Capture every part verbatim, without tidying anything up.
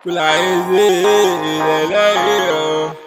Kulaisi leleyo.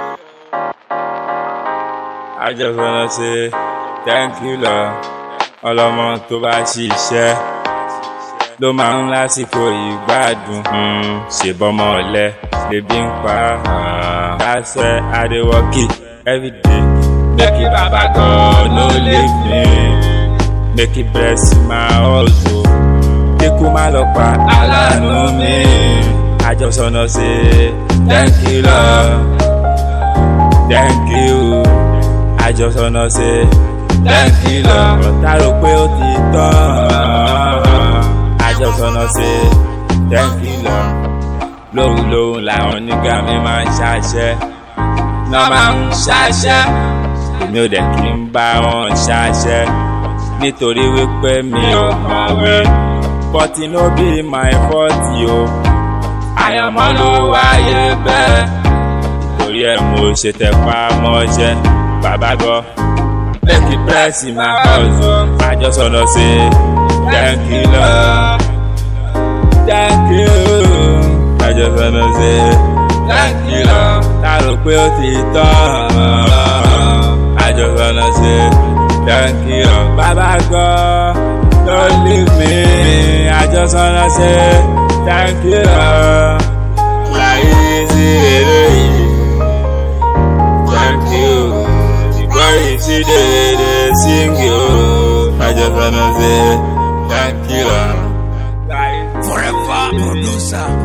I just wanna say thank you Lord. Ọlọ́mọ tó bá ṣiṣẹ́ ló máa ń lásìkò ìgbádùn. Ṣe bọ́mọ ọ̀lẹ lèbí ń pa. That's why I dey work it every day. Make it Baba God no leave me. Make it bless my hustle. Kíkú má lọ pa aláàánú mi. I just wanna say thank you Lord. Thank you. I just wanna say thank you Lord. Ọ̀tá rò pé ó ti tán. I just wanna say thank you Lord. Lóhùn lóhùn làwọn nígbà mi máa ń ṣàṣẹ. Náà máa ń ṣàṣẹ. Èmi ò dẹ̀ kí n bá wọn ṣàṣẹ. Nítorí wípé mi ò mọ̀wé. But it no be my fault yo. Àyànmọ́ ló wáyé bẹ́ẹ̀. Nítorí ẹ̀ mo ṣe tẹpá mọ́ṣẹ́. Baba God, make it bless my hustle. I just wanna say thank you Lord. Thank you. I just wanna say thank you Lord. Ta rò pé ó ti tán. I just wanna say thank you Lord. Baba God, don't leave me. I just wanna say thank you Lord. Kulaisi leleyo. Thank you. You see they, they sing you. I just wanna say thank you Lord. Forever producer.